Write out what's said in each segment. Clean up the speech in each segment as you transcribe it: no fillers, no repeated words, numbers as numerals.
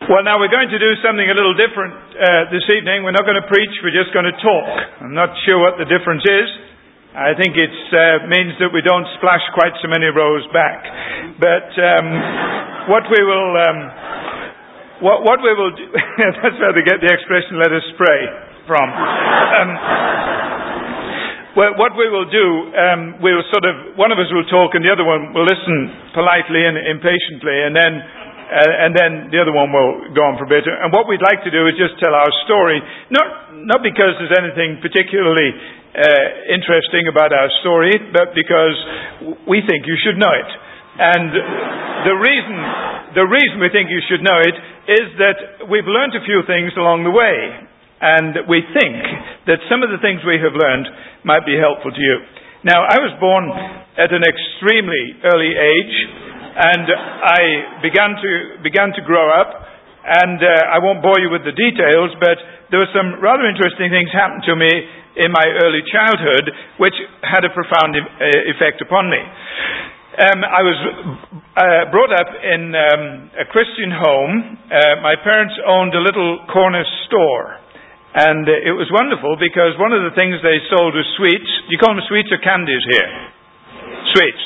Well, now we're going to do something a little different this evening. We're not going to preach, we're just going to talk. I'm not sure what the difference is. I think it means that we don't splash quite so many rows back. But what we will do, that's where they get the expression, let us pray from. Well, what we will do, we will one of us will talk and the other one will listen politely and impatiently, and then the other one will go on for a bit. And what we'd like to do is just tell our story, not because there's anything particularly interesting about our story, but because we think you should know it. And the reason we think you should know it is that we've learned a few things along the way. And we think that some of the things we have learned might be helpful to you. Now, I was born at an extremely early age, and I began to grow up. And I won't bore you with the details, but there were some rather interesting things happened to me in my early childhood, which had a profound effect upon me. I was brought up in a Christian home. My parents owned a little corner store. And it was wonderful because one of the things they sold was sweets. Do you call them sweets or candies here? Sweets.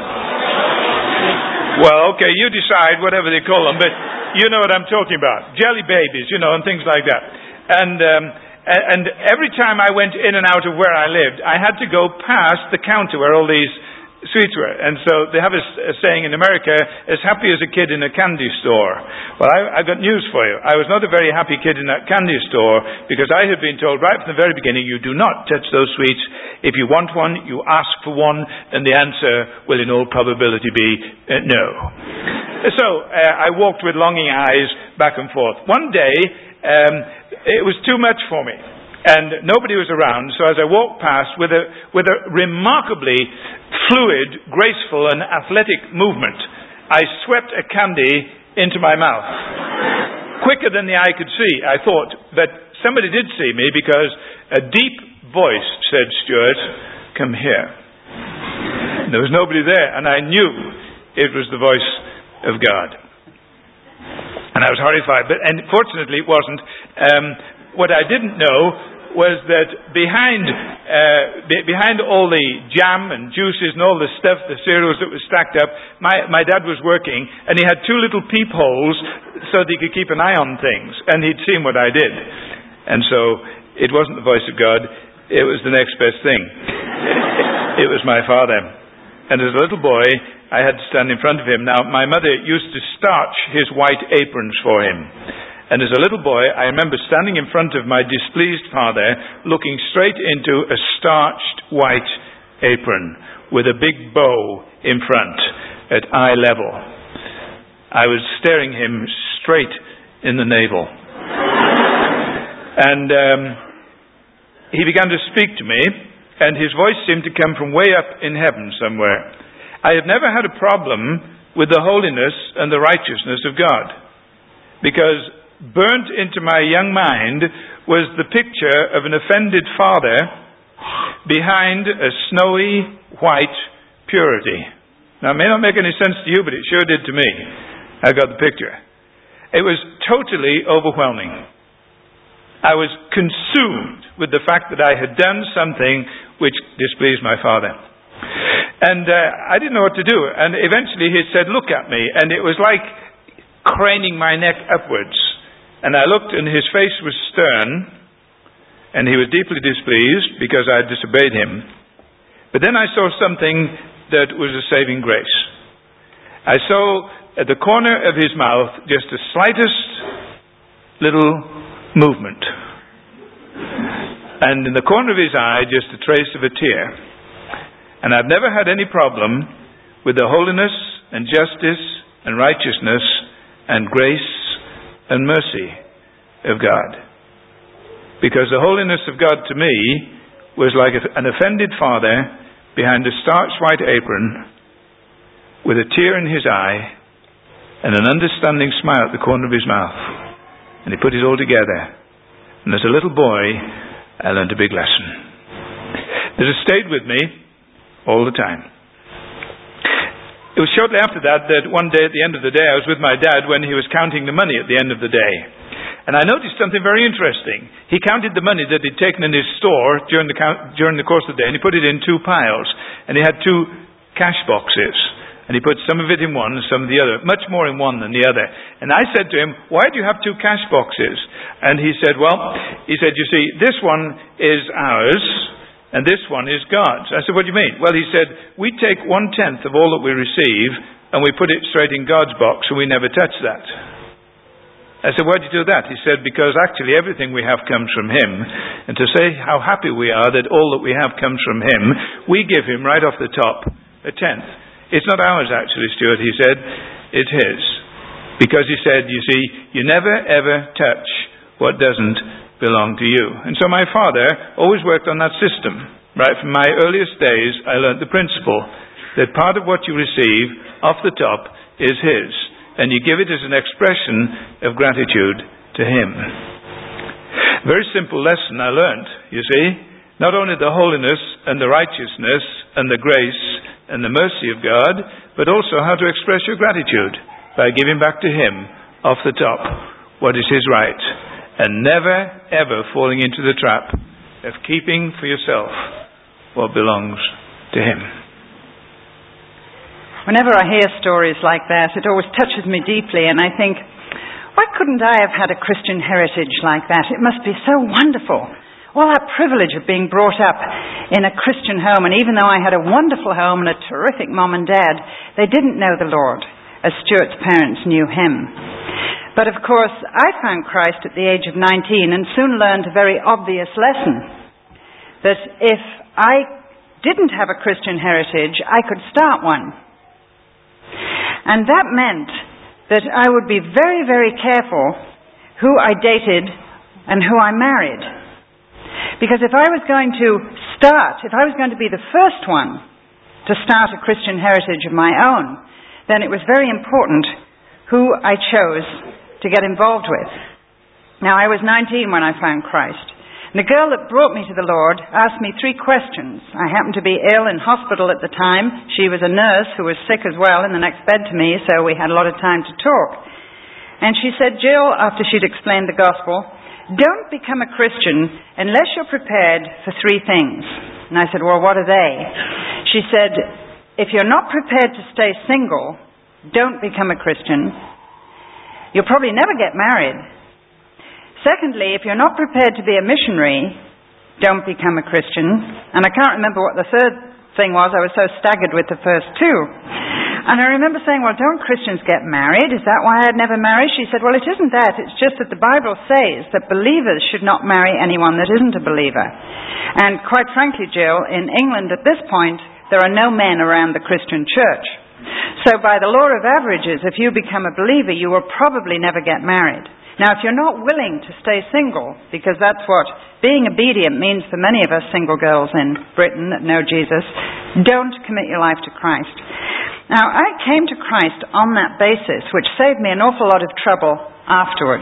Well, okay, you decide whatever they call them, but you know what I'm talking about. Jelly babies, and things like that. And every time I went in and out of where I lived, I had to go past the counter where all these sweets were. And so they have a saying in America, as happy as a kid in a candy store. Well, I've got news for you. I was not a very happy kid in that candy store because I had been told right from the very beginning, you do not touch those sweets. If you want one, you ask for one, and the answer will in all probability be no. So I walked with longing eyes back and forth. One day, it was too much for me. And nobody was around, so as I walked past with a remarkably fluid, graceful and athletic movement, I swept a candy into my mouth. Quicker than the eye could see, I thought, but somebody did see me because a deep voice said, "Stuart, come here." And there was nobody there, and I knew it was the voice of God. And I was horrified, and fortunately it wasn't. What I didn't know was that behind all the jam and juices and all the stuff, the cereals that was stacked up, my dad was working, and he had two little peepholes so that he could keep an eye on things, and he'd seen what I did. And so it wasn't the voice of God, it was the next best thing. It was my father. And as a little boy, I had to stand in front of him. Now, my mother used to starch his white aprons for him. And as a little boy, I remember standing in front of my displeased father, looking straight into a starched white apron with a big bow in front at eye level. I was staring him straight in the navel. And he began to speak to me, and his voice seemed to come from way up in heaven somewhere. I have never had a problem with the holiness and the righteousness of God, because burnt into my young mind was the picture of an offended father behind a snowy white purity. Now, it may not make any sense to you, but it sure did to me. I got the picture. It was totally overwhelming. I was consumed with the fact that I had done something which displeased my father. And I didn't know what to do. And eventually he said, "Look at me." And it was like craning my neck upwards. And I looked, and his face was stern, and he was deeply displeased because I had disobeyed him. But then I saw something that was a saving grace. I saw at the corner of his mouth just the slightest little movement. And in the corner of his eye, just a trace of a tear. And I've never had any problem with the holiness and justice and righteousness and grace and mercy of God. Because the holiness of God to me was like an offended father behind a starched white apron with a tear in his eye and an understanding smile at the corner of his mouth. And he put it all together. And as a little boy, I learned a big lesson that has stayed with me all the time. It was shortly after that one day at the end of the day, I was with my dad when he was counting the money at the end of the day. And I noticed something very interesting. He counted the money that he'd taken in his store during the course of the day, and he put it in 2 piles. And he had 2 cash boxes. And he put some of it in one and some of the other, much more in one than the other. And I said to him, why do you have 2 cash boxes? And he said, you see, this one is ours, and this one is God's. I said, what do you mean? Well, he said, we take 1/10 of all that we receive, and we put it straight in God's box, and we never touch that. I said, why do you do that? He said, because actually everything we have comes from Him. And to say how happy we are that all that we have comes from Him, we give Him right off the top 1/10. It's not ours actually, Stuart, he said, it's His. Because he said, you see, you never ever touch what doesn't belong to you. And so my father always worked on that system. Right from my earliest days, I learned the principle that part of what you receive off the top is His. And you give it as an expression of gratitude to Him. Very simple lesson I learned, you see. Not only the holiness and the righteousness and the grace and the mercy of God, but also how to express your gratitude by giving back to Him off the top what is His right. And never, ever falling into the trap of keeping for yourself what belongs to Him. Whenever I hear stories like that, it always touches me deeply, and I think, why couldn't I have had a Christian heritage like that? It must be so wonderful. All that privilege of being brought up in a Christian home, and even though I had a wonderful home and a terrific mom and dad, they didn't know the Lord as Stuart's parents knew Him. But of course, I found Christ at the age of 19 and soon learned a very obvious lesson. That if I didn't have a Christian heritage, I could start one. And that meant that I would be very, very careful who I dated and who I married. Because if I was going to be the first one to start a Christian heritage of my own, then it was very important who I chose to get involved with. Now, I was 19 when I found Christ. And the girl that brought me to the Lord asked me 3 questions. I happened to be ill in hospital at the time. She was a nurse who was sick as well in the next bed to me, so we had a lot of time to talk. And she said, Jill, after she'd explained the gospel, don't become a Christian unless you're prepared for 3 things. And I said, well, what are they? She said, if you're not prepared to stay single, don't become a Christian. You'll probably never get married. Secondly, if you're not prepared to be a missionary, don't become a Christian. And I can't remember what the third thing was. I was so staggered with the first 2. And I remember saying, well, don't Christians get married? Is that why I'd never marry? She said, well, it isn't that. It's just that the Bible says that believers should not marry anyone that isn't a believer. And quite frankly, Jill, in England at this point, there are no men around the Christian church. So by the law of averages, if you become a believer, you will probably never get married. Now, if you're not willing to stay single, because that's what being obedient means for many of us single girls in Britain that know Jesus, don't commit your life to Christ. Now, I came to Christ on that basis, which saved me an awful lot of trouble afterwards.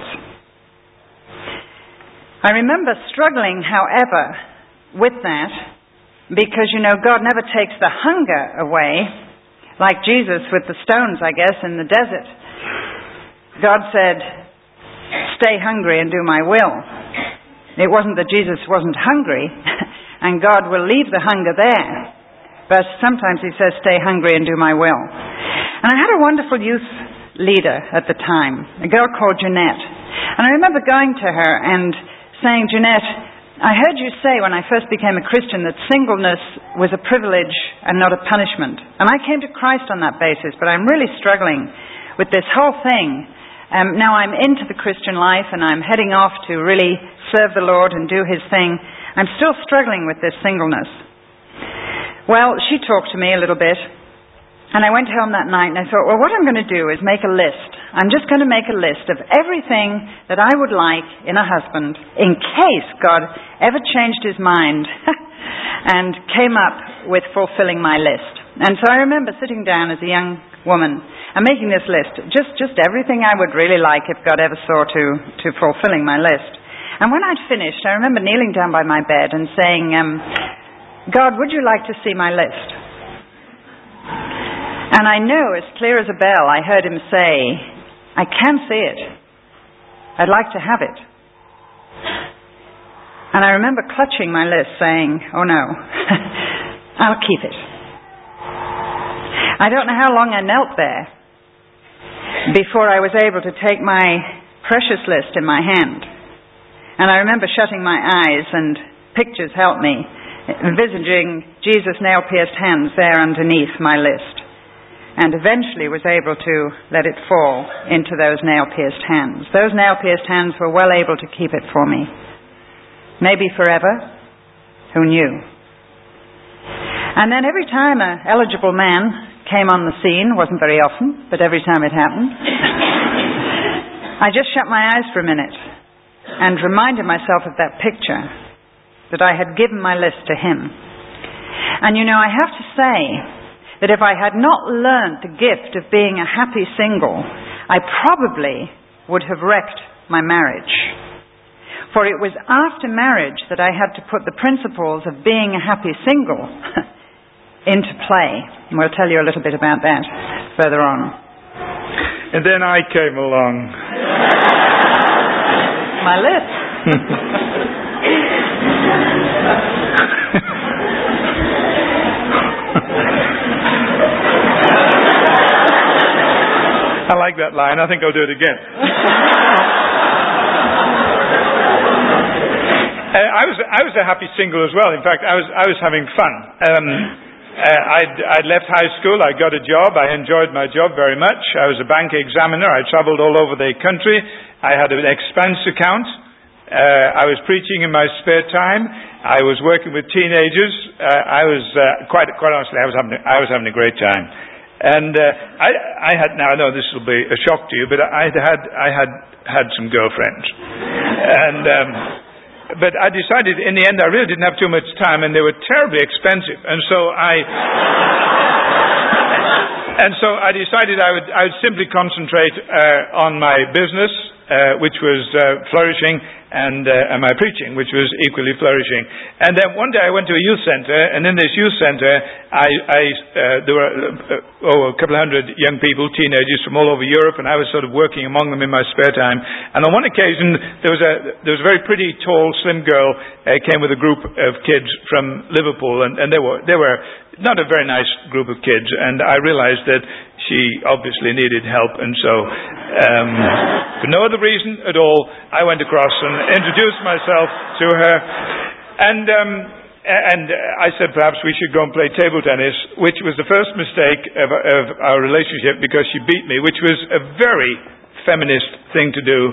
I remember struggling, however, with that, because, God never takes the hunger away, like Jesus with the stones, I guess, in the desert. God said, stay hungry and do my will. It wasn't that Jesus wasn't hungry, and God will leave the hunger there. But sometimes He says, stay hungry and do my will. And I had a wonderful youth leader at the time, a girl called Jeanette. And I remember going to her and saying, Jeanette, I heard you say when I first became a Christian that singleness was a privilege and not a punishment. And I came to Christ on that basis, but I'm really struggling with this whole thing. Now I'm into the Christian life and I'm heading off to really serve the Lord and do His thing. I'm still struggling with this singleness. Well, she talked to me a little bit, and I went home that night and I thought, well, what I'm going to do is make a list. I'm just going to make a list of everything that I would like in a husband in case God ever changed His mind and came up with fulfilling my list. And so I remember sitting down as a young woman and making this list, just everything I would really like if God ever saw to fulfilling my list. And when I'd finished, I remember kneeling down by my bed and saying, God, would you like to see my list? And I know, as clear as a bell, I heard him say, I can see it. I'd like to have it. And I remember clutching my list saying, oh no, I'll keep it. I don't know how long I knelt there before I was able to take my precious list in my hand. And I remember shutting my eyes, and pictures helped me, envisaging Jesus' nail-pierced hands there underneath my list, and eventually was able to let it fall into those nail-pierced hands. Those nail-pierced hands were well able to keep it for me. Maybe forever. Who knew? And then every time an eligible man came on the scene, wasn't very often, but every time it happened, I just shut my eyes for a minute and reminded myself of that picture, that I had given my list to him. And you know, I have to say that if I had not learned the gift of being a happy single, I probably would have wrecked my marriage. For it was after marriage that I had to put the principles of being a happy single into play. And we'll tell you a little bit about that further on. And then I came along. My list. I like that line. I think I'll do it again. I was a happy single as well. In fact, I was having fun. I'd left high school. I got a job. I enjoyed my job very much. I was a bank examiner. I traveled all over the country. I had an expense account. I was preaching in my spare time. I was working with teenagers. I was quite honestly, I was having a great time. And I had, now I know this will be a shock to you, but I had some girlfriends, but I decided in the end I really didn't have too much time, and they were terribly expensive, and so I decided I would simply concentrate on my business, which was flourishing, and my preaching, which was equally flourishing. And then one day I went to a youth center, and in this youth center there were a couple of hundred young people, teenagers from all over Europe, and I was sort of working among them in my spare time. And on one occasion there was a very pretty, tall, slim girl came with a group of kids from Liverpool, and they were not a very nice group of kids, and I realized that she obviously needed help, and so for no other reason at all, I went across and introduced myself to her, and I said perhaps we should go and play table tennis, which was the first mistake of our relationship, because she beat me, which was a very feminist thing to do,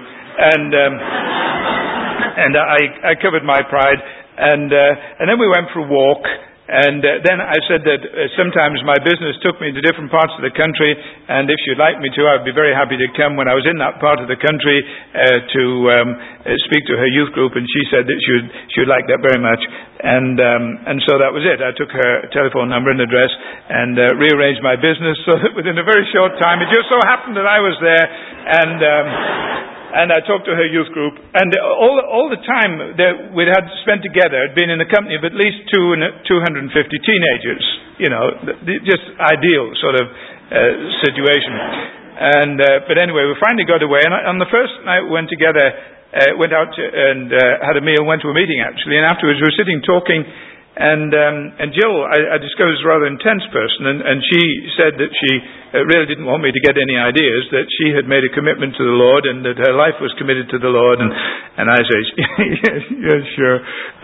and I covered my pride, and then we went for a walk. And then I said that sometimes my business took me to different parts of the country, and if she'd like me to, I'd be very happy to come when I was in that part of the country to speak to her youth group, and she said that she would like that very much. And so that was it. I took her telephone number and address and rearranged my business so that within a very short time, it just so happened that I was there, and I talked to her youth group, and all the time that we'd had spent together had been in the company of at least 250 teenagers, you know, just ideal sort of situation. And but anyway, we finally got away, and on the first night we went together, went out and had a meal, went to a meeting actually, and afterwards we were sitting talking. And Jill, I discovered, is a rather intense person, and she said that she really didn't want me to get any ideas, that she had made a commitment to the Lord and that her life was committed to the Lord, and I said, yeah, sure,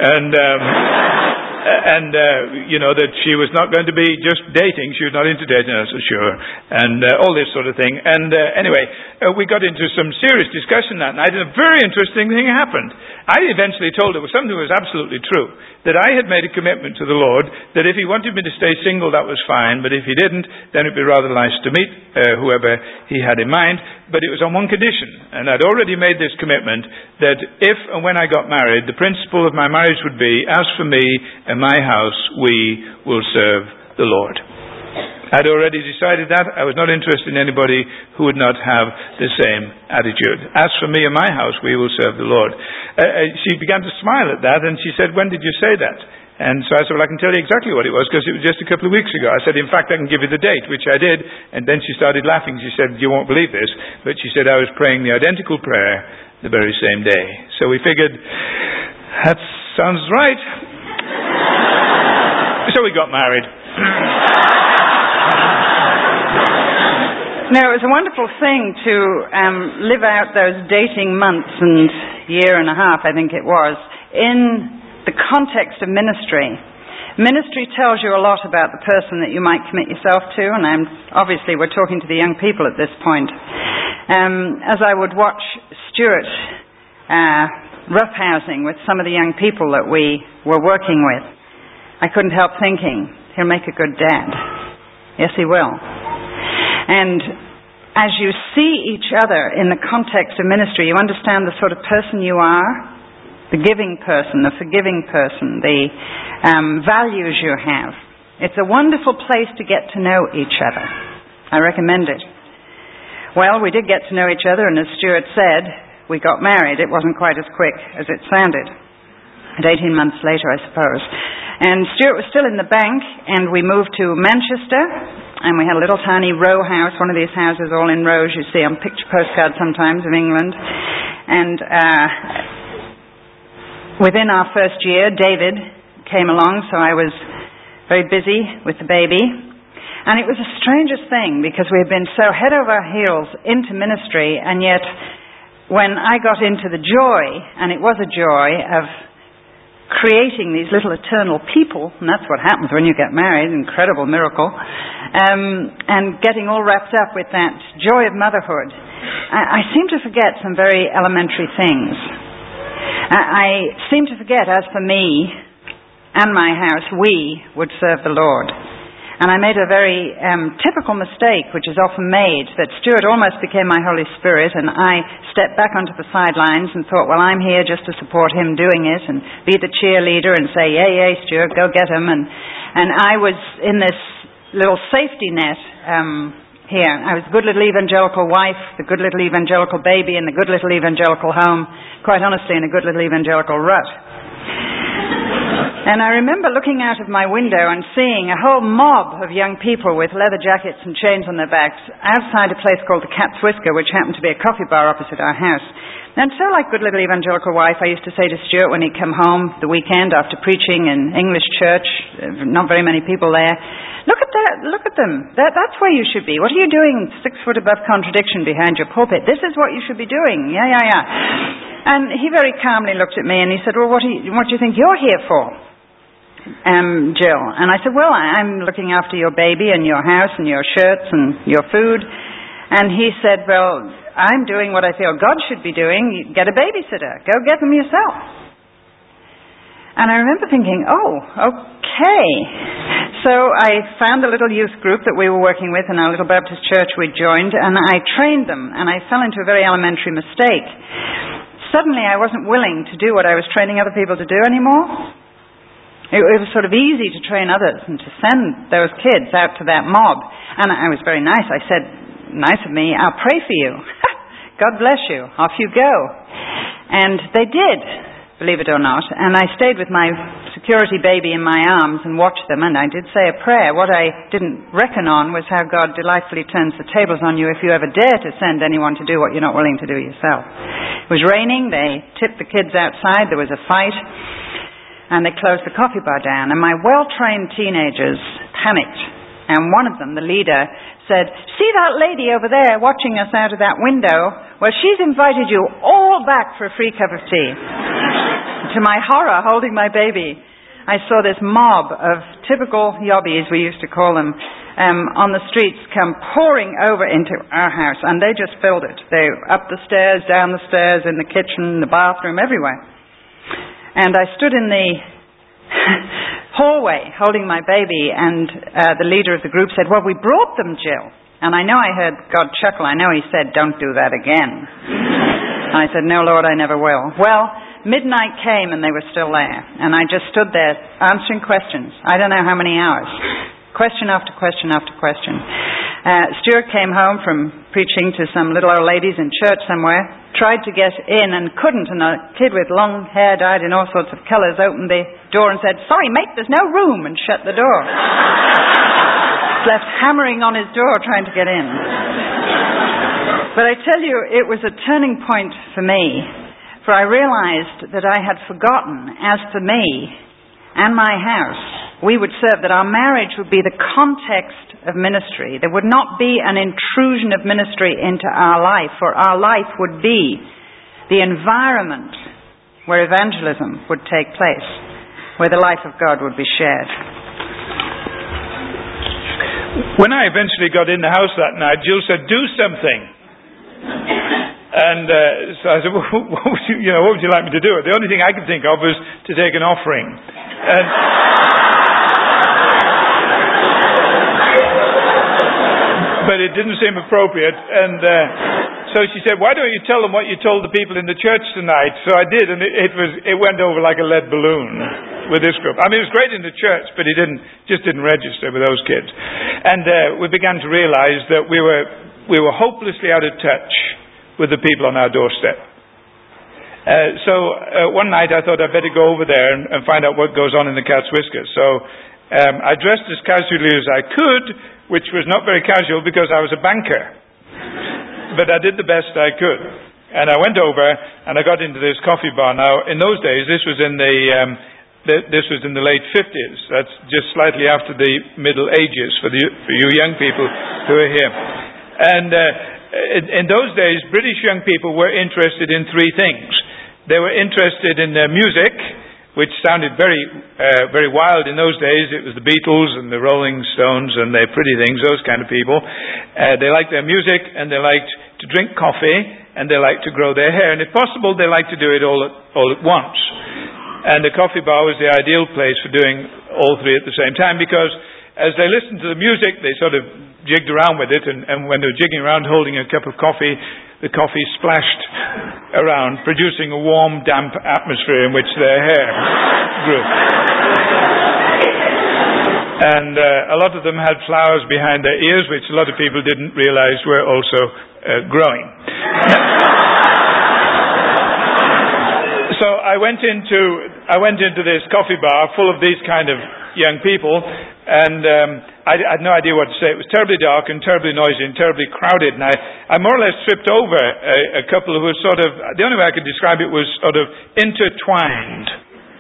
and you know, that she was not going to be just dating, she was not into dating, I said, sure, and all this sort of thing. And anyway, we got into some serious discussion that night, and a very interesting thing happened. I eventually told her something that was absolutely true, that I had made a commitment to the Lord, that if He wanted me to stay single, that was fine, but if He didn't, then it would be rather nice to meet whoever He had in mind, but it was on one condition, and I'd already made this commitment, that if and when I got married, the principle of my marriage would be, as for me and my house, we will serve the Lord. I'd already decided that. I was not interested in anybody who would not have the same attitude. As for me and my house, we will serve the Lord. She began to smile at that, and she said, when did you say that? And so I said, well, I can tell you exactly what it was, because it was just a couple of weeks ago. I said, in fact, I can give you the date, which I did. And then she started laughing. She said, you won't believe this, but she said I was praying the identical prayer the very same day. So we figured, that sounds right. So we got married. No, it was a wonderful thing to live out those dating months and year and a half, I think it was, in the context of ministry. Ministry tells you a lot about the person that you might commit yourself to, and obviously we're talking to the young people at this point. As I would watch Stuart roughhousing with some of the young people that we were working with, I couldn't help thinking, he'll make a good dad. Yes, he will. And as you see each other in the context of ministry, you understand the sort of person you are, the giving person, the forgiving person, the values you have. It's a wonderful place to get to know each other. I recommend it. Well, we did get to know each other, and as Stuart said, we got married. It wasn't quite as quick as it sounded. At 18 months later, I suppose. And Stuart was still in the bank, and we moved to Manchester, and we had a little tiny row house, one of these houses all in rows you see on picture postcards sometimes of England. And within our first year, David came along, so I was very busy with the baby. And it was the strangest thing, because we had been so head over heels into ministry, and yet when I got into the joy, and it was a joy of creating these little eternal people, and that's what happens when you get married, incredible miracle, and getting all wrapped up with that joy of motherhood, I seem to forget some very elementary things. I seem to forget, as for me and my house, we would serve the Lord. And I made a very typical mistake, which is often made, that Stuart almost became my Holy Spirit, and I stepped back onto the sidelines and thought, well, I'm here just to support him doing it and be the cheerleader and say, yay, Stuart, go get him. And I was in this little safety net here. I was a good little evangelical wife, the good little evangelical baby, and the good little evangelical home, quite honestly, in a good little evangelical rut. And I remember looking out of my window and seeing a whole mob of young people with leather jackets and chains on their backs outside a place called the Cat's Whisker, which happened to be a coffee bar opposite our house. And so, like good little evangelical wife, I used to say to Stuart when he'd come home the weekend after preaching in English church, not very many people there, look at that, look at them. That's where you should be. What are you doing 6 foot above contradiction behind your pulpit? This is what you should be doing. Yeah. And he very calmly looked at me and he said, well, what do you think you're here for? Jill. And I said, well, I'm looking after your baby and your house and your shirts and your food. And he said, well, I'm doing what I feel God should be doing. Get a babysitter. Go get them yourself. And I remember thinking, oh, okay. So I found a little youth group that we were working with in our little Baptist church we joined, and I trained them, and I fell into a very elementary mistake. Suddenly I wasn't willing to do what I was training other people to do anymore. It was sort of easy to train others and to send those kids out to that mob. And I was very nice. I said, nice of me, I'll pray for you. God bless you. Off you go. And they did, believe it or not. And I stayed with my security baby in my arms and watched them. And I did say a prayer. What I didn't reckon on was how God delightfully turns the tables on you if you ever dare to send anyone to do what you're not willing to do yourself. It was raining. They tipped the kids outside. There was a fight. And they closed the coffee bar down. And my well-trained teenagers panicked. And one of them, the leader, said, see that lady over there watching us out of that window? Well, she's invited you all back for a free cup of tea. To my horror, holding my baby, I saw this mob of typical yobbies, we used to call them, on the streets come pouring over into our house. And they just filled it. They up the stairs, down the stairs, in the kitchen, the bathroom, everywhere. And I stood in the hallway holding my baby, and the leader of the group said, well, we brought them, Jill. And I know I heard God chuckle. I know he said, don't do that again. And I said, no, Lord, I never will. Well, midnight came and they were still there. And I just stood there answering questions. I don't know how many hours. Question after question after question. Stuart came home from preaching to some little old ladies in church somewhere, tried to get in and couldn't, and a kid with long hair dyed in all sorts of colours opened the door and said, "Sorry mate, there's no room," and shut the door. Left hammering on his door trying to get in. But I tell you, it was a turning point for me, for I realised that I had forgotten, as for me and my house, we would serve, that our marriage would be the context of ministry. There would not be an intrusion of ministry into our life, for our life would be the environment where evangelism would take place, where the life of God would be shared. When I eventually got in the house that night, Jill said, "Do something." And so I said, well, what would you like me to do? The only thing I could think of was to take an offering. But it didn't seem appropriate. And so she said, "Why don't you tell them what you told the people in the church tonight?" So I did, and it went over like a lead balloon with this group. I mean, it was great in the church, but it just didn't register with those kids. And we began to realize that we were hopelessly out of touch with the people on our doorstep. So one night I thought I'd better go over there and find out what goes on in the Cat's Whiskers. So I dressed as casually as I could, which was not very casual because I was a banker. But I did the best I could. And I went over and I got into this coffee bar. Now, in those days, this was in the late 50s. That's just slightly after the Middle Ages for you young people who are here. And in those days, British young people were interested in three things. They were interested in music, which sounded very, very wild in those days. It was the Beatles and the Rolling Stones and their Pretty Things, those kind of people. They liked their music, and they liked to drink coffee, and they liked to grow their hair. And if possible, they liked to do it all at once. And the coffee bar was the ideal place for doing all three at the same time, because as they listened to the music, they sort of jigged around with it, and when they were jigging around holding a cup of coffee, the coffee splashed around, producing a warm, damp atmosphere in which their hair grew. And a lot of them had flowers behind their ears, which a lot of people didn't realize were also growing. So I went into this coffee bar full of these kind of young people, and I had no idea what to say. It was terribly dark and terribly noisy and terribly crowded, and I more or less tripped over a couple who were sort of, the only way I could describe it was sort of intertwined.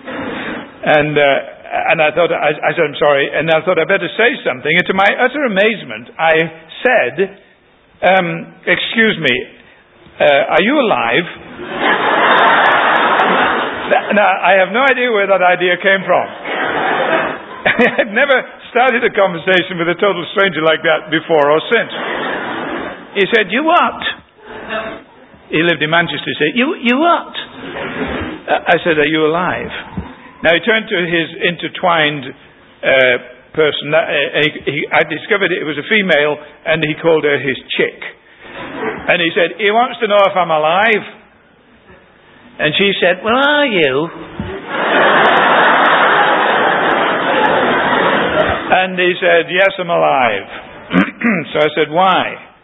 And I thought, I said, "I'm sorry," and I thought I'd better say something, and to my utter amazement, I said, "Excuse me, are you alive?" Now, I have no idea where that idea came from. I've never started a conversation with a total stranger like that before or since. He said, "You what?" He lived in Manchester. He said, You what? I said, "Are you alive?" Now he turned to his intertwined person. I discovered it was a female, and he called her his chick. And he said, "He wants to know if I'm alive." And she said, "Well, are you?" And he said, "Yes, I'm alive." So I said, "Why?"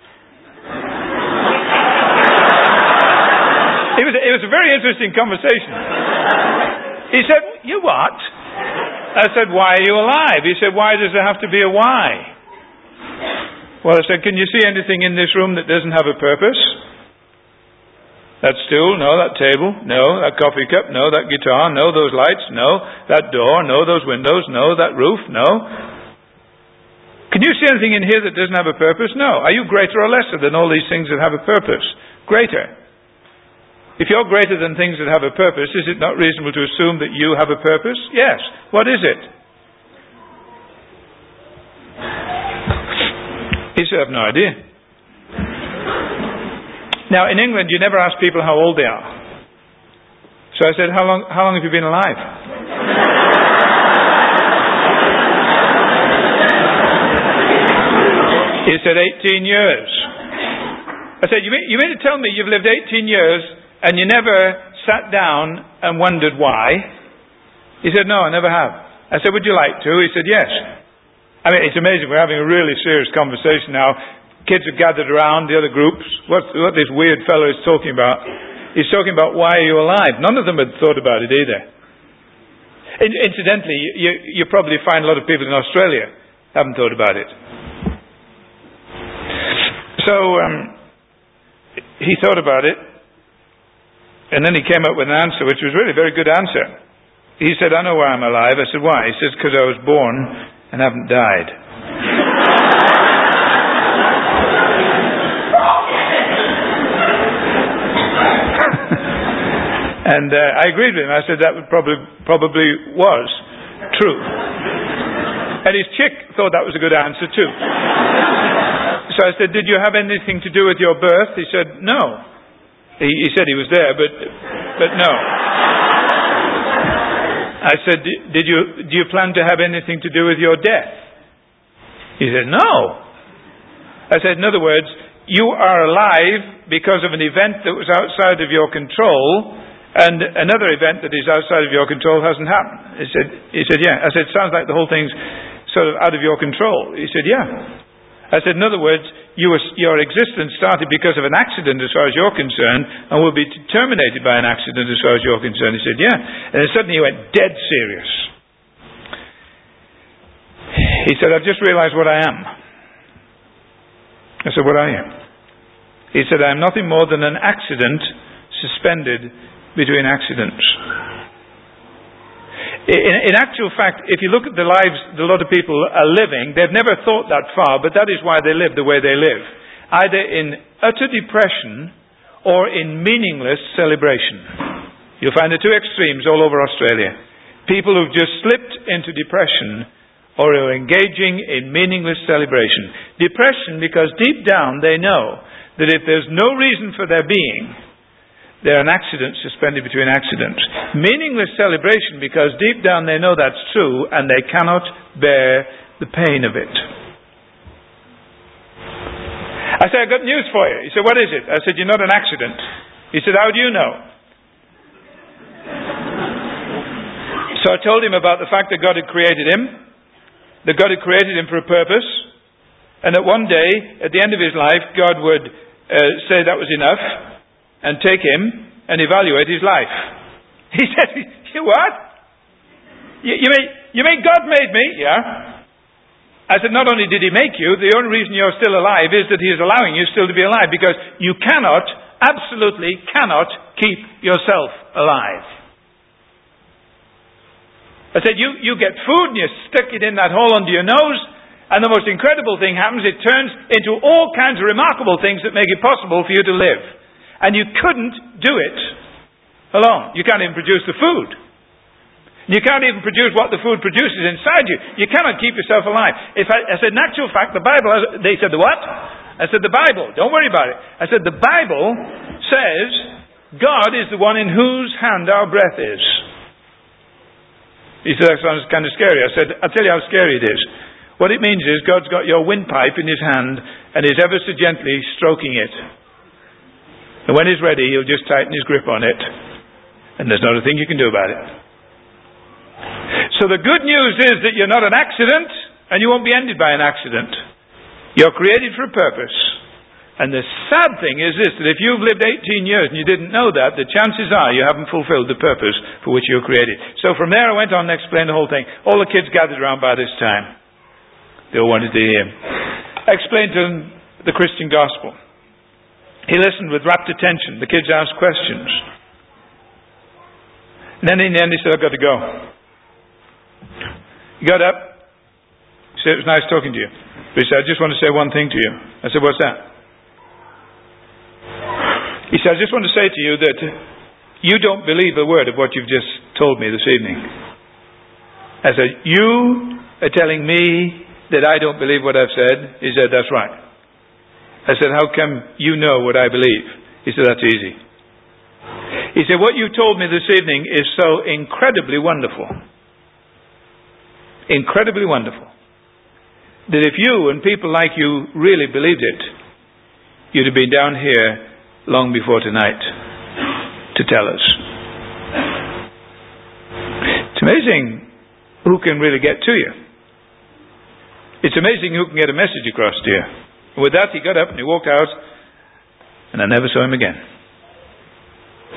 It was a very interesting conversation. He said, "You what?" I said, "Why are you alive?" He said, "Why does there have to be a why?" Well, I said, "Can you see anything in this room that doesn't have a purpose?" That stool? No. That table? No. That coffee cup? No. That guitar? No. Those lights? No. That door? No. Those windows? No. That roof? No. Can you see anything in here that doesn't have a purpose? No. Are you greater or lesser than all these things that have a purpose? Greater. If you're greater than things that have a purpose, is it not reasonable to assume that you have a purpose? Yes. What is it? He said, "I have no idea." Now, in England, you never ask people how old they are. So I said, how long have you been alive? He said, 18 years. I said, you mean to tell me you've lived 18 years and you never sat down and wondered why? He said, "No, I never have." I said, "Would you like to?" He said, "Yes." I mean, it's amazing. We're having a really serious conversation now. Kids have gathered around, the other groups. What this weird fellow is talking about. He's talking about why are you alive. None of them had thought about it either. Incidentally, you probably find a lot of people in Australia haven't thought about it. So he thought about it, and then he came up with an answer, which was really a very good answer. He said, I know why I'm alive. I said, why? He says, because I was born and haven't died. And I agreed with him. I said that probably was true. And his chick thought that was a good answer too. So I said, did you have anything to do with your birth? He said, no. He said he was there, but no. I said, do you plan to have anything to do with your death? He said, no. I said, in other words, you are alive because of an event that was outside of your control, and another event that is outside of your control hasn't happened. He said, yeah. I said, sounds like the whole thing's sort of out of your control. He said, yeah. I said, in other words, your existence started because of an accident as far as you're concerned, and will be terminated by an accident as far as you're concerned. He said, yeah. And then suddenly he went dead serious. He said, I've just realized what I am. I said, what are you? He said, I am nothing more than an accident suspended between accidents. In actual fact, if you look at the lives that a lot of people are living, they've never thought that far, but that is why they live the way they live. Either in utter depression or in meaningless celebration. You'll find the two extremes all over Australia. People who've just slipped into depression or are engaging in meaningless celebration. Depression because deep down they know that if there's no reason for their being, they're an accident suspended between accidents. Meaningless celebration because deep down they know that's true and they cannot bear the pain of it. I said, I've got news for you. He said, what is it? I said, you're not an accident. He said, how do you know? So I told him about the fact that God had created him, that God had created him for a purpose, and that one day, at the end of his life, God would say that was enough, and take him and evaluate his life. He said, you what? You mean God made me? Yeah. I said, not only did he make you, the only reason you're still alive is that he is allowing you still to be alive, because you cannot, absolutely cannot keep yourself alive. I said, you get food and you stick it in that hole under your nose, and the most incredible thing happens, it turns into all kinds of remarkable things that make it possible for you to live. And you couldn't do it alone. You can't even produce the food. You can't even produce what the food produces inside you. You cannot keep yourself alive. I said, in actual fact, the Bible, they said, the what? I said, the Bible. Don't worry about it. I said, the Bible says God is the one in whose hand our breath is. He said, that sounds kind of scary. I said, I'll tell you how scary it is. What it means is God's got your windpipe in his hand and is ever so gently stroking it. And when he's ready, he'll just tighten his grip on it. And there's not a thing you can do about it. So the good news is that you're not an accident, and you won't be ended by an accident. You're created for a purpose. And the sad thing is this, that if you've lived 18 years and you didn't know that, the chances are you haven't fulfilled the purpose for which you were created. So from there I went on and explained the whole thing. All the kids gathered around by this time. They all wanted to hear him. I explained to them the Christian gospel. He listened with rapt attention. The kids asked questions. And then in the end he said, I've got to go. He got up. He said, it was nice talking to you. But he said, I just want to say one thing to you. I said, what's that? He said, I just want to say to you that you don't believe a word of what you've just told me this evening. I said, you are telling me that I don't believe what I've said? He said, that's right. I said, how come you know what I believe? He said, that's easy. He said, what you told me this evening is so incredibly wonderful. Incredibly wonderful. That if you and people like you really believed it, you'd have been down here long before tonight to tell us. It's amazing who can really get to you. It's amazing who can get a message across to you. And with that, he got up and he walked out, and I never saw him again.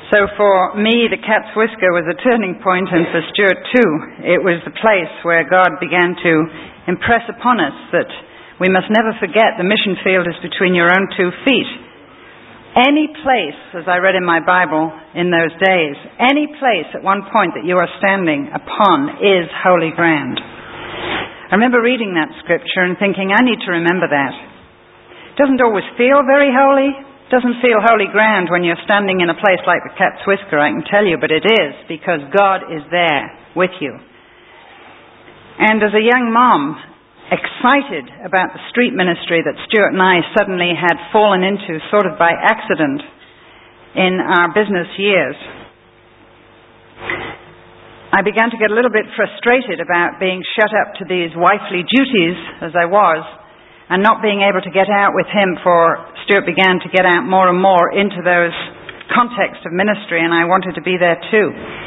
So for me, the Cat's Whisker was a turning point, and for Stuart too. It was the place where God began to impress upon us that we must never forget the mission field is between your own 2 feet. Any place, as I read in my Bible in those days, any place at one point that you are standing upon is holy ground. I remember reading that scripture and thinking, I need to remember that. It doesn't always feel very holy. It doesn't feel holy ground when you're standing in a place like the Cat's Whisker, I can tell you, but it is, because God is there with you. And as a young mom, excited about the street ministry that Stuart and I suddenly had fallen into sort of by accident in our business years, I began to get a little bit frustrated about being shut up to these wifely duties as I was, and not being able to get out with him, for Stuart began to get out more and more into those contexts of ministry, and I wanted to be there too.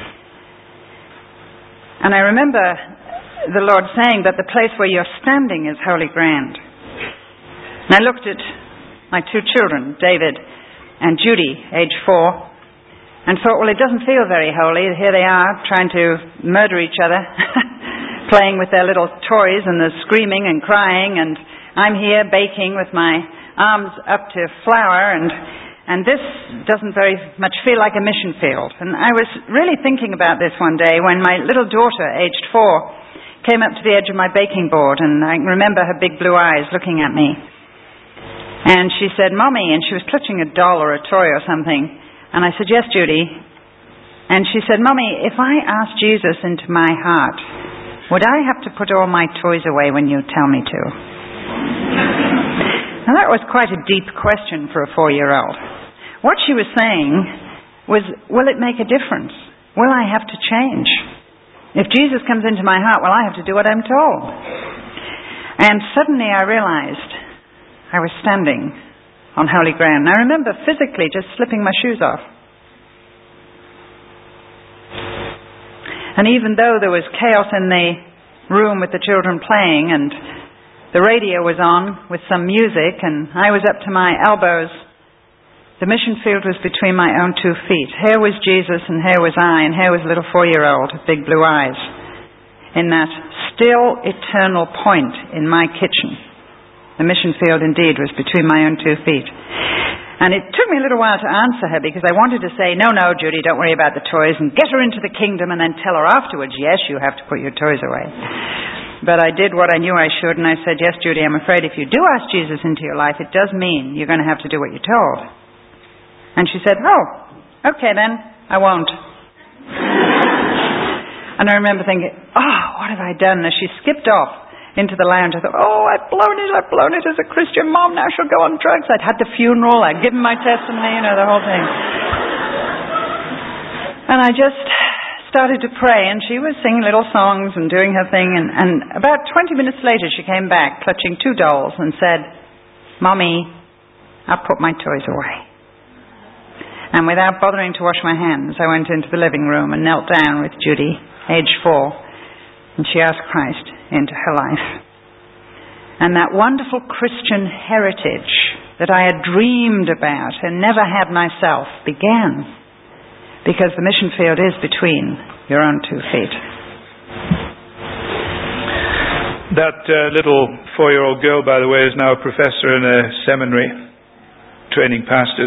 And I remember the Lord saying that the place where you're standing is holy ground. And I looked at my 2 children, David and Judy, age 4, and thought, well, it doesn't feel very holy. Here they are trying to murder each other, playing with their little toys, and they're screaming and crying, and I'm here baking with my arms up to flour, and this doesn't very much feel like a mission field. And I was really thinking about this one day when my little daughter, aged 4, came up to the edge of my baking board, and I remember her big blue eyes looking at me. And she said, Mommy, and she was clutching a doll or a toy or something. And I said, yes, Judy. And she said, Mommy, if I asked Jesus into my heart, would I have to put all my toys away when you tell me to? Now that was quite a deep question for a 4-year-old. What she was saying was, will it make a difference? Will I have to change? If Jesus comes into my heart, well, I have to do what I'm told. And suddenly I realized I was standing on holy ground. And I remember physically just slipping my shoes off. And even though there was chaos in the room with the children playing, and the radio was on with some music, and I was up to my elbows, the mission field was between my own 2 feet. Here was Jesus, and here was I, and here was a little 4-year-old with big blue eyes in that still eternal point in my kitchen. The mission field indeed was between my own 2 feet. And it took me a little while to answer her, because I wanted to say, no, Judy, don't worry about the toys, and get her into the kingdom, and then tell her afterwards, yes, you have to put your toys away. But I did what I knew I should, and I said, yes, Judy, I'm afraid if you do ask Jesus into your life, it does mean you're going to have to do what you're told. And she said, oh, okay then, I won't. And I remember thinking, oh, what have I done? As she skipped off into the lounge, I thought, oh, I've blown it as a Christian mom, now she'll go on drugs. I'd had the funeral, I'd given my testimony, the whole thing. And I just started to pray, and she was singing little songs and doing her thing, and about 20 minutes later she came back clutching 2 dolls and said, Mommy, I'll put my toys away. And without bothering to wash my hands, I went into the living room and knelt down with Judy, age 4, and she asked Christ into her life. And that wonderful Christian heritage that I had dreamed about and never had myself began, because the mission field is between your own 2 feet. That little 4-year-old girl, by the way, is now a professor in a seminary, training pastors.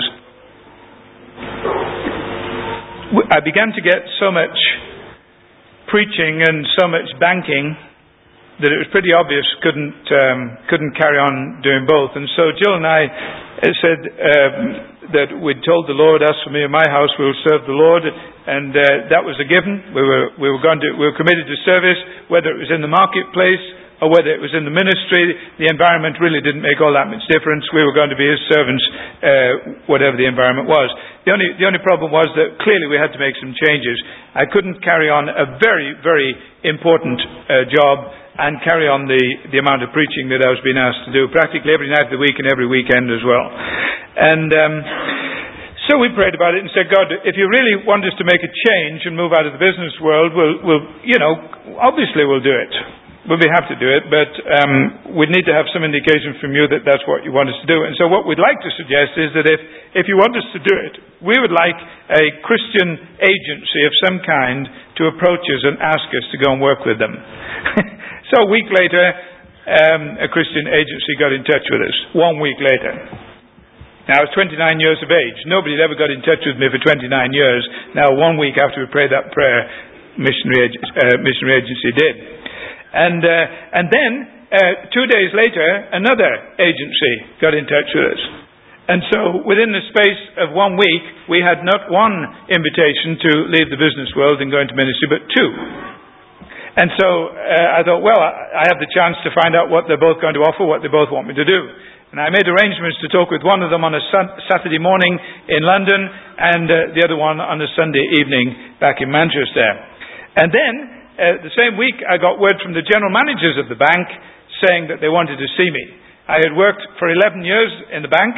I began to get so much preaching and so much banking that it was pretty obvious couldn't carry on doing both. And so Jill and I said that we'd told the Lord, as for me and my house, we will serve the Lord, and that was a given. We were committed to service, whether it was in the marketplace or whether it was in the ministry. The environment really didn't make all that much difference. We were going to be His servants, whatever the environment was. The only problem was that clearly we had to make some changes. I couldn't carry on a very, very important job and carry on the amount of preaching that I was being asked to do practically every night of the week and every weekend as well. And so we prayed about it and said, God, if you really want us to make a change and move out of the business world, we'll obviously we'll do it. we'll be happy to do it, but we'd need to have some indication from you that that's what you want us to do. And so what we'd like to suggest is that if you want us to do it, we would like a Christian agency of some kind to approach us and ask us to go and work with them. So a week later, a Christian agency got in touch with us. 1 week later. Now, I was 29 years of age. Nobody had ever got in touch with me for 29 years. Now, 1 week after we prayed that prayer, missionary agency did. And then, 2 days later, another agency got in touch with us. And so, within the space of 1 week, we had not one invitation to leave the business world and go into ministry, but 2. And so, I thought, well, I have the chance to find out what they're both going to offer, what they both want me to do. And I made arrangements to talk with one of them on a Saturday morning in London and the other one on a Sunday evening back in Manchester. And then, the same week, I got word from the general managers of the bank saying that they wanted to see me. I had worked for 11 years in the bank.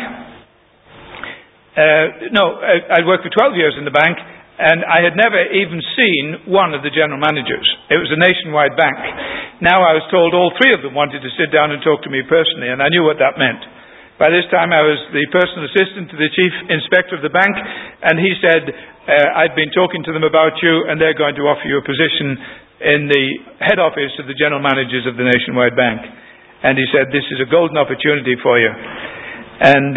I'd worked for 12 years in the bank, and I had never even seen one of the general managers. It was a nationwide bank. Now I was told all 3 of them wanted to sit down and talk to me personally, and I knew what that meant. By this time I was the personal assistant to the chief inspector of the bank, and he said, I've been talking to them about you, and they're going to offer you a position in the head office of the general managers of the nationwide bank. And he said, this is a golden opportunity for you. And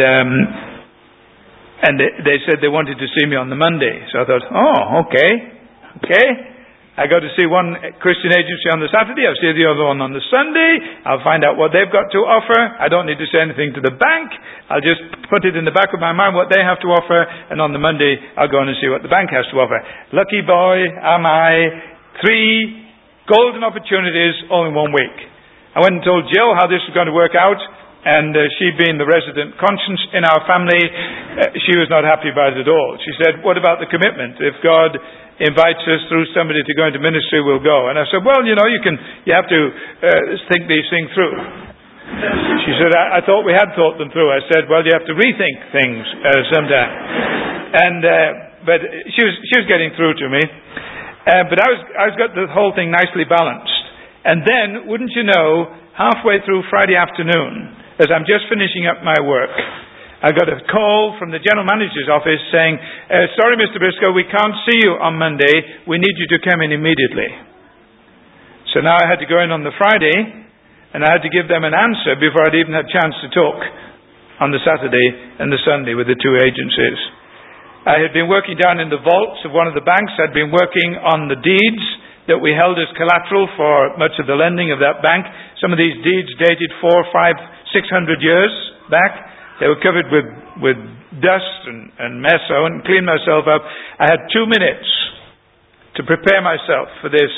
they said they wanted to see me on the Monday. So I thought, okay. I go to see one Christian agency on the Saturday. I'll see the other one on the Sunday. I'll find out what they've got to offer. I don't need to say anything to the bank. I'll just put it in the back of my mind what they have to offer. And on the Monday, I'll go in and see what the bank has to offer. Lucky boy, am I. 3 golden opportunities all in 1 week. I went and told Jill how this was going to work out. And she being the resident conscience in our family, she was not happy about it at all. She said, what about the commitment? If God invites us through somebody to go into ministry, we'll go. And I said, well, you have to think these things through. She said, I thought we had thought them through. I said, well, you have to rethink things sometimes. But she was getting through to me. But I was got the whole thing nicely balanced. And then, wouldn't you know, halfway through Friday afternoon, as I'm just finishing up my work, I got a call from the general manager's office saying, sorry, Mr. Briscoe, we can't see you on Monday. We need you to come in immediately. So now I had to go in on the Friday, and I had to give them an answer before I'd even had a chance to talk on the Saturday and the Sunday with the 2 agencies. I had been working down in the vaults of one of the banks. I'd been working on the deeds that we held as collateral for much of the lending of that bank. Some of these deeds dated 400, 500, 600 years back. They were covered with dust and mess. So I went and cleaned myself up. I had 2 minutes to prepare myself for this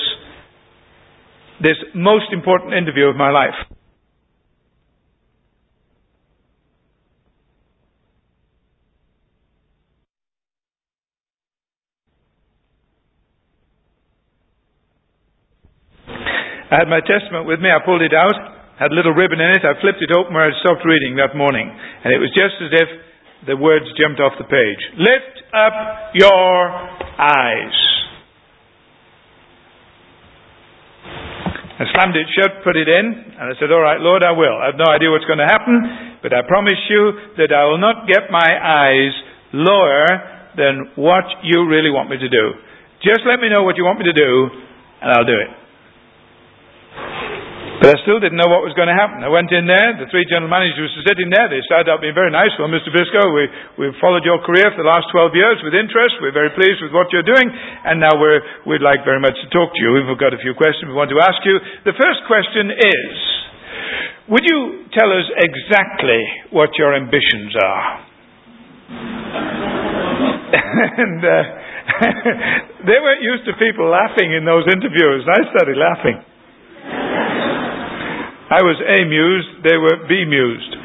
most important interview of my life. I had my Testament with me. I pulled it out, had a little ribbon in it. I flipped it open where I stopped reading that morning. And it was just as if the words jumped off the page. Lift up your eyes. I slammed it shut, put it in, and I said, all right, Lord, I will. I have no idea what's going to happen, but I promise you that I will not get my eyes lower than what you really want me to do. Just let me know what you want me to do, and I'll do it. But I still didn't know what was going to happen. I went in there. The 3 general managers were sitting there. They started out being very nice. Well, Mr. Briscoe, we've followed your career for the last 12 years with interest. We're very pleased with what you're doing. And now we'd like very much to talk to you. We've got a few questions we want to ask you. The first question is, would you tell us exactly what your ambitions are? And they weren't used to people laughing in those interviews. And I started laughing. I was amused, they were bemused.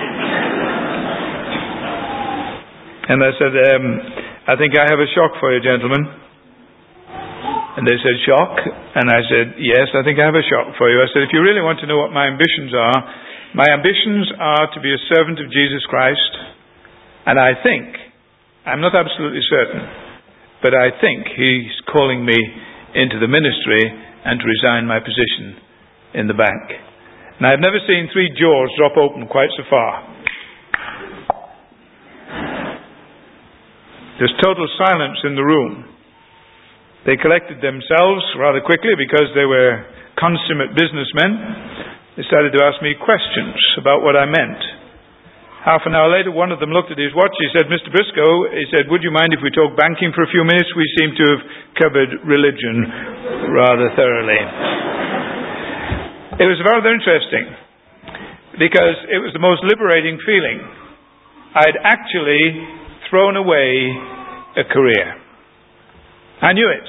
And I said, I think I have a shock for you, gentlemen. And they said, shock? And I said, yes, I think I have a shock for you. I said, if you really want to know what my ambitions are to be a servant of Jesus Christ. And I think, I'm not absolutely certain, but I think He's calling me into the ministry and to resign my position in the bank. And I've never seen 3 jaws drop open quite so far. There's total silence in the room. They collected themselves rather quickly because they were consummate businessmen. They started to ask me questions about what I meant. Half an hour later, one of them looked at his watch. He said, Mr. Briscoe, he said, would you mind if we talk banking for a few minutes? We seem to have covered religion rather thoroughly. It was rather interesting because it was the most liberating feeling. I'd actually thrown away a career. I knew it.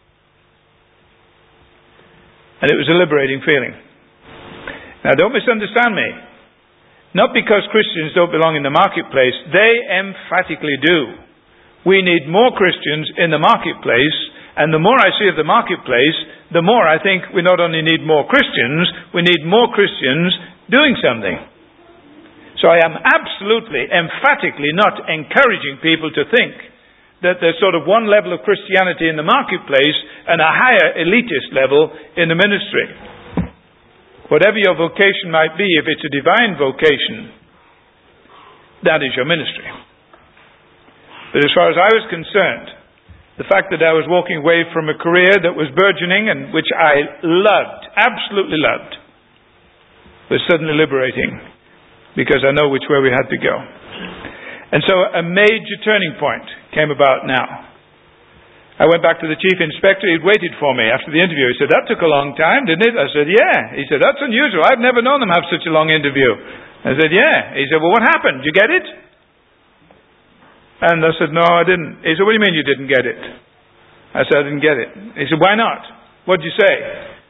And it was a liberating feeling. Now, don't misunderstand me. Not because Christians don't belong in the marketplace. They emphatically do. We need more Christians in the marketplace. And the more I see of the marketplace, the more I think we not only need more Christians, we need more Christians doing something. So I am absolutely, emphatically not encouraging people to think that there's sort of one level of Christianity in the marketplace and a higher elitist level in the ministry. Whatever your vocation might be, if it's a divine vocation, that is your ministry. But as far as I was concerned, the fact that I was walking away from a career that was burgeoning and which I loved, absolutely loved, was suddenly liberating because I know which way we had to go. And so a major turning point came about now. I went back to the chief inspector. He'd waited for me after the interview. He said, that took a long time, didn't it? I said, yeah. He said, that's unusual. I've never known them have such a long interview. I said, yeah. He said, well, what happened? Did you get it? And I said, no, I didn't. He said, what do you mean you didn't get it? I said, I didn't get it. He said, why not? What'd you say?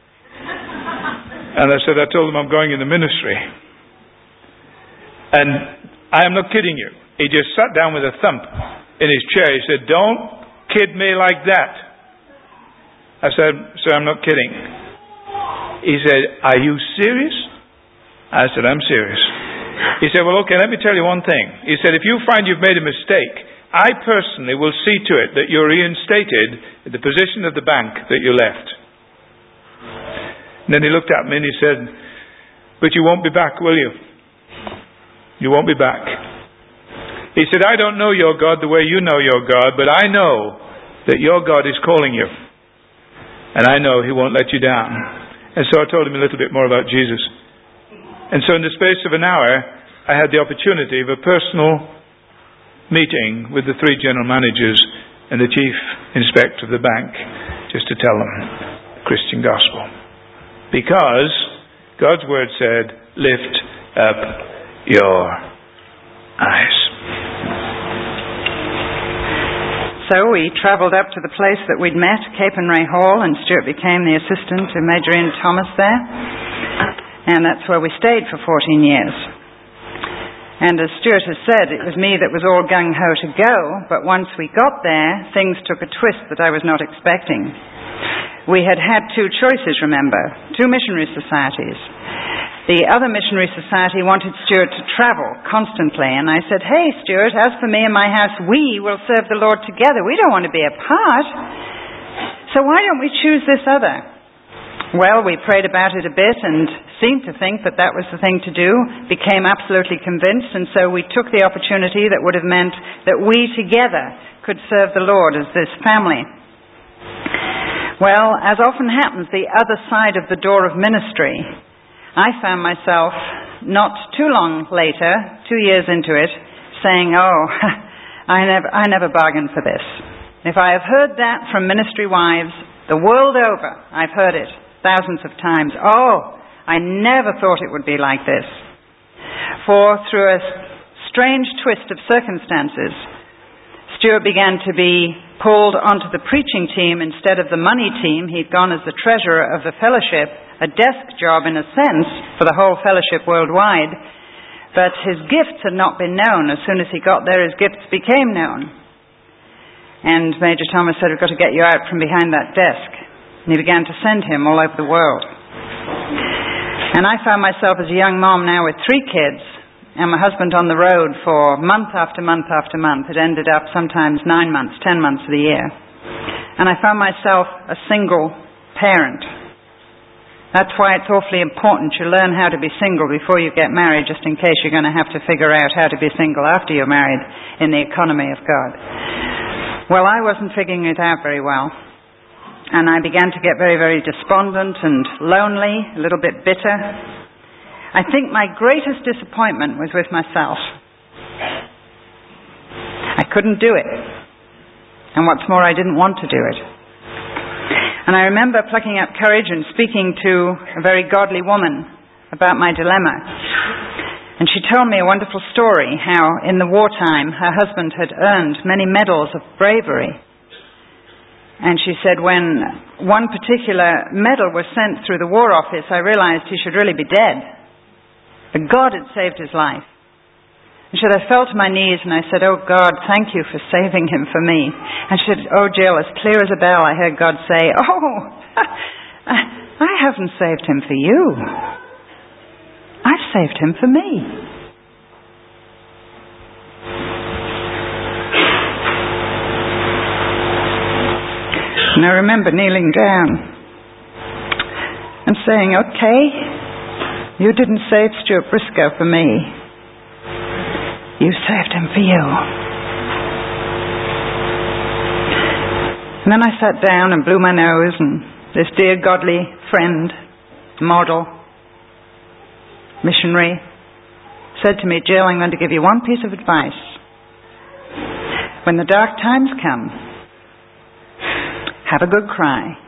And I said, I told him I'm going in the ministry. And I am not kidding you. He just sat down with a thump in his chair. He said, don't kid me like that. I said, sir, I'm not kidding. He said, are you serious? I said, I'm serious. He said, well, okay, let me tell you one thing. He said, if you find you've made a mistake, I personally will see to it that you're reinstated in the position of the bank that you left. And then he looked at me and he said, but you won't be back, will you? You won't be back. He said, I don't know your God the way you know your God, but I know that your God is calling you. And I know He won't let you down. And so I told him a little bit more about Jesus. And so in the space of an hour, I had the opportunity of a personal meeting with the 3 general managers and the chief inspector of the bank, just to tell them the Christian gospel. Because God's word said, lift up your eyes. So we travelled up to the place that we'd met, Capernwray Hall, and Stuart became the assistant to Major Ian Thomas there. And that's where we stayed for 14 years. And as Stuart has said, it was me that was all gung-ho to go, but once we got there, things took a twist that I was not expecting. We had 2 choices, remember, 2 missionary societies. The other missionary society wanted Stuart to travel constantly, and I said, hey, Stuart, as for me and my house, we will serve the Lord together. We don't want to be apart. So why don't we choose this other? Well, we prayed about it a bit and seemed to think that that was the thing to do, became absolutely convinced, and so we took the opportunity that would have meant that we together could serve the Lord as this family. Well, as often happens, the other side of the door of ministry, I found myself, not too long later, 2 years into it, saying, oh, I never bargained for this. If I have heard that from ministry wives, the world over, I've heard it thousands of times. Oh, I never thought it would be like this. For through a strange twist of circumstances, Stuart began to be pulled onto the preaching team instead of the money team. He'd gone as the treasurer of the fellowship, a desk job in a sense for the whole fellowship worldwide, but his gifts had not been known. As soon as he got there, his gifts became known. And Major Thomas said, we've got to get you out from behind that desk. And he began to send him all over the world. And I found myself as a young mom now with 3 kids, and my husband on the road for month after month after month. It ended up sometimes 9 months, 10 months of the year. And I found myself a single parent. That's why it's awfully important you learn how to be single before you get married, just in case you're going to have to figure out how to be single after you're married in the economy of God. Well, I wasn't figuring it out very well. And I began to get very, very despondent and lonely, a little bit bitter. I think my greatest disappointment was with myself. I couldn't do it. And what's more, I didn't want to do it. And I remember plucking up courage and speaking to a very godly woman about my dilemma. And she told me a wonderful story, how in the wartime her husband had earned many medals of bravery. And she said when one particular medal was sent through the War Office, I realized he should really be dead. But God had saved his life. And she said, I fell to my knees and I said, oh God, thank you for saving him for me. And she said, oh Jill, as clear as a bell, I heard God say, oh, I haven't saved him for you. I've saved him for me. And I remember kneeling down and saying, okay, you didn't save Stuart Briscoe for me. You saved him for you. And then I sat down and blew my nose, and this dear godly friend, model, missionary, said to me, Jill, I'm going to give you one piece of advice. When the dark times come, have a good cry.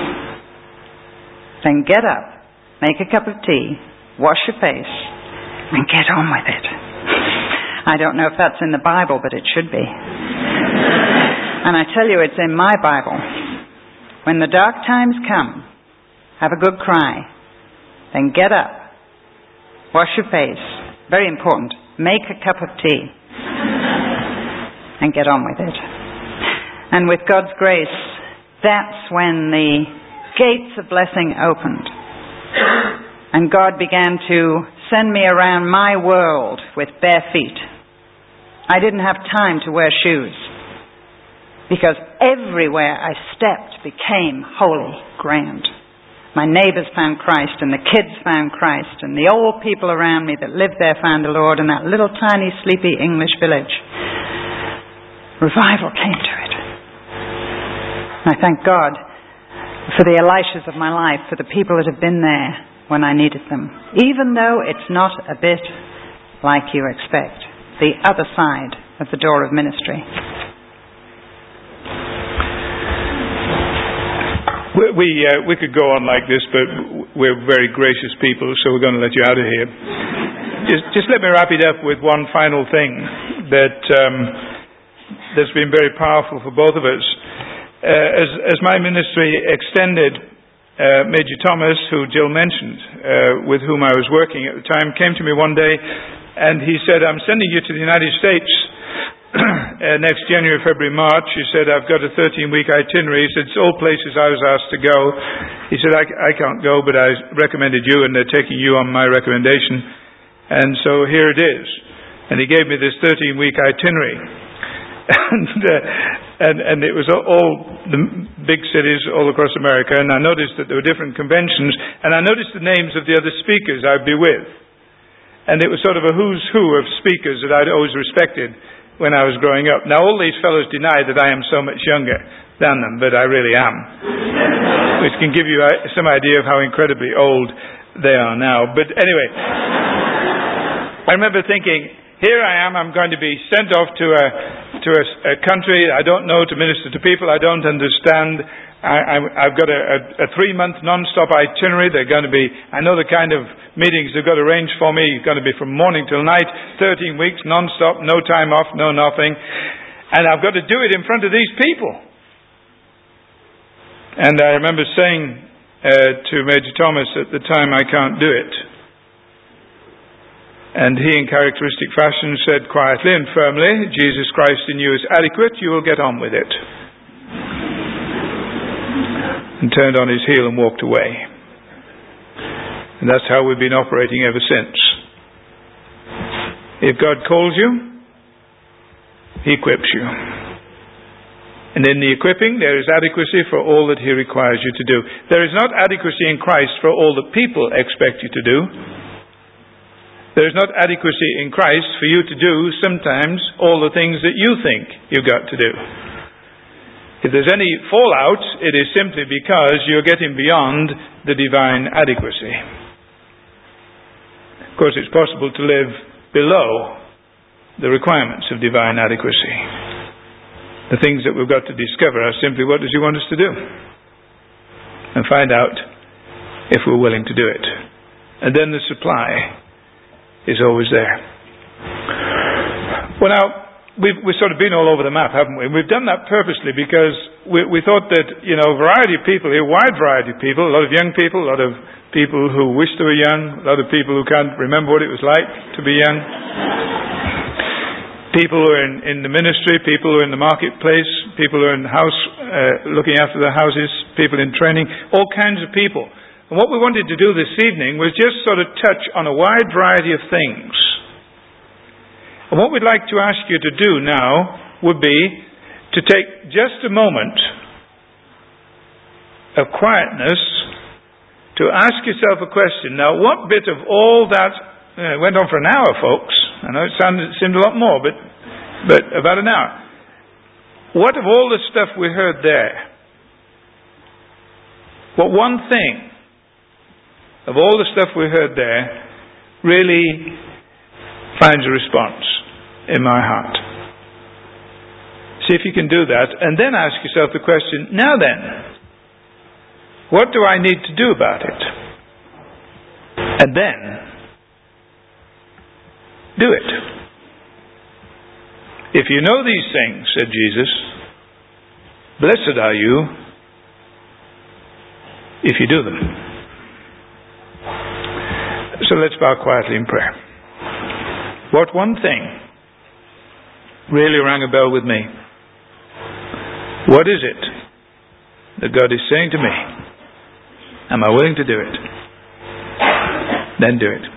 Then get up, make a cup of tea, wash your face, and get on with it. I don't know if that's in the Bible, but it should be. And I tell you, it's in my Bible. When the dark times come, have a good cry. Then get up, wash your face. Very important. Make a cup of tea. And get on with it. And with God's grace, that's when the gates of blessing opened. And God began to send me around my world with bare feet. I didn't have time to wear shoes because everywhere I stepped became holy ground. My neighbors found Christ, and the kids found Christ, and the old people around me that lived there found the Lord in that little tiny sleepy English village. Revival came to it. And I thank God for the Elishas of my life, for the people that have been there when I needed them, even though it's not a bit like you expect. The other side of the door of ministry. We could go on like this, but we're very gracious people, so we're going to let you out of here. Just let me wrap it up with one final thing that's been very powerful for both of us. As my ministry extended, Major Thomas, who Jill mentioned, with whom I was working at the time, came to me one day and he said, I'm sending you to the United States next January, February, March. He said, I've got a 13-week itinerary. He said, it's all places I was asked to go. He said, I can't go, but I recommended you and they're taking you on my recommendation. And so here it is. And he gave me this 13-week itinerary. And it was all the big cities all across America, and I noticed that there were different conventions, and I noticed the names of the other speakers I'd be with. And it was sort of a who's who of speakers that I'd always respected when I was growing up. Now all these fellows deny that I am so much younger than them, but I really am. Which can give you some idea of how incredibly old they are now. But anyway, I remember thinking, here I am, I'm going to be sent off to a country I don't know to minister to people I don't understand. I've got a 3-month non-stop itinerary. They're going to be, I know the kind of meetings they've got arranged for me. It's going to be from morning till night, 13 weeks, non-stop, no time off, no nothing. And I've got to do it in front of these people. And I remember saying to Major Thomas at the time, I can't do it. And he, in characteristic fashion, said quietly and firmly, Jesus Christ in you is adequate, you will get on with it. And turned on his heel and walked away. And that's how we've been operating ever since. If God calls you, he equips you. And in the equipping, there is adequacy for all that He requires you to do. There is not adequacy in Christ for all that people expect you to do. There is not adequacy in Christ for you to do sometimes all the things that you think you've got to do. If there's any fallout, it is simply because you're getting beyond the divine adequacy. Of course, it's possible to live below the requirements of divine adequacy. The things that we've got to discover are simply, what does He want us to do? And find out if we're willing to do it. And then the supply is always there. Well, now, we've sort of been all over the map, haven't we? And we've done that purposely because we thought that, a variety of people here, wide variety of people, a lot of young people, a lot of people who wish they were young, a lot of people who can't remember what it was like to be young. People who are in the ministry, people who are in the marketplace, people who are in the house, looking after the houses, people in training, all kinds of people. And what we wanted to do this evening was just sort of touch on a wide variety of things. And what we'd like to ask you to do now would be to take just a moment of quietness to ask yourself a question. Now, what bit of all that, it went on for an hour, folks. I know it seemed a lot more, but about an hour. What of all the stuff we heard there? What one thing of all the stuff we heard there really finds a response in my heart? See if you can do that, and then ask yourself the question, now then, what do I need to do about it? And then do it. If you know these things, said Jesus, blessed are you if you do them. So let's bow quietly in prayer. What one thing really rang a bell with me? What is it that God is saying to me? Am I willing to do it? Then do it.